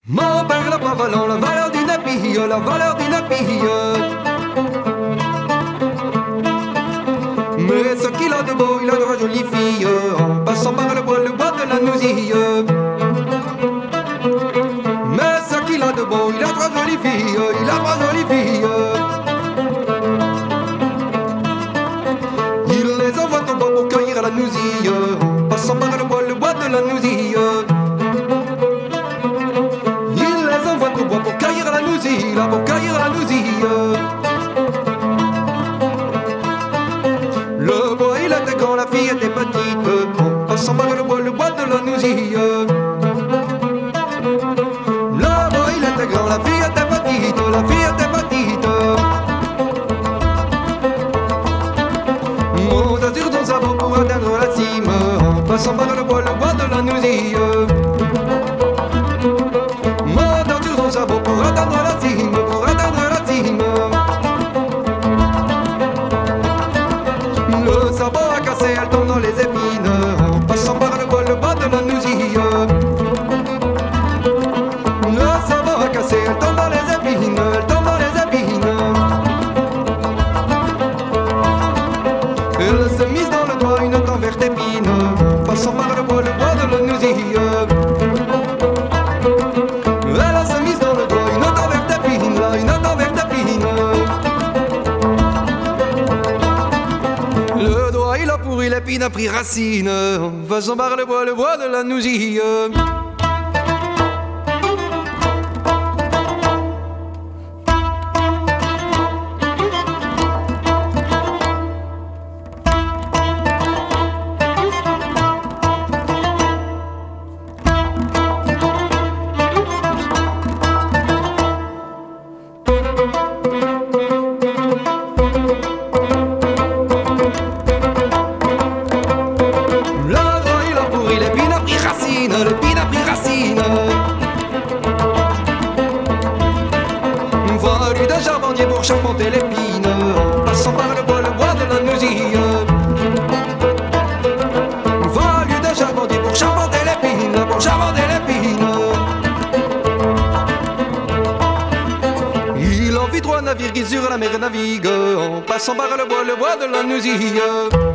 Mon père n'a pas valant la valeur d'une bille, la valeur d'une bille. Mais ce qu'il a de beau, il a de jolies filles, en passant par le bois de la nousille. Mais ce qu'il a de beau, il a trois jolies filles, il a trois jolies filles. Il les envoie au bois pour cueillir la nousille, en passant par le bois de la nousille. Il les envoie au bois pour cueillir la nousille, là pour cueillir la nousille. Le bois il était quand la fille était petite, en passant par le bois de la nousille. Le bois il était grand, la fille était petite, la fille était petite. Monte sur ton sabot pour atteindre la cime, en passant par le bois de la nousille. Monte sur ton sabot pour atteindre la cime, pour atteindre la cime. Le sabot a cassé, elle tombe dans les épines, en passant par le bois de la nousille. Le sabot a cassé, elle tombe dans les épines, elle tombe dans les épines. Elle s'est mise dans le doigt une dent verte épine, en passant par le bois de la nousille. Elle s'est mise dans le doigt une dent verte épine, là, une dent verte épine. Le doigt il a pourri, l'épine a pris racine, en passant par le bois de la nousille. L'épine a pris racine. Valu d'un charbonnier pour charpenter l'épine, en passant par le bois de la nousille. Valu d'un charbonnier pour charpenter l'épine, pour charpenter l'épine. Il en vit trois navires qui sur la mer naviguent, en passant par le bois de la nousille.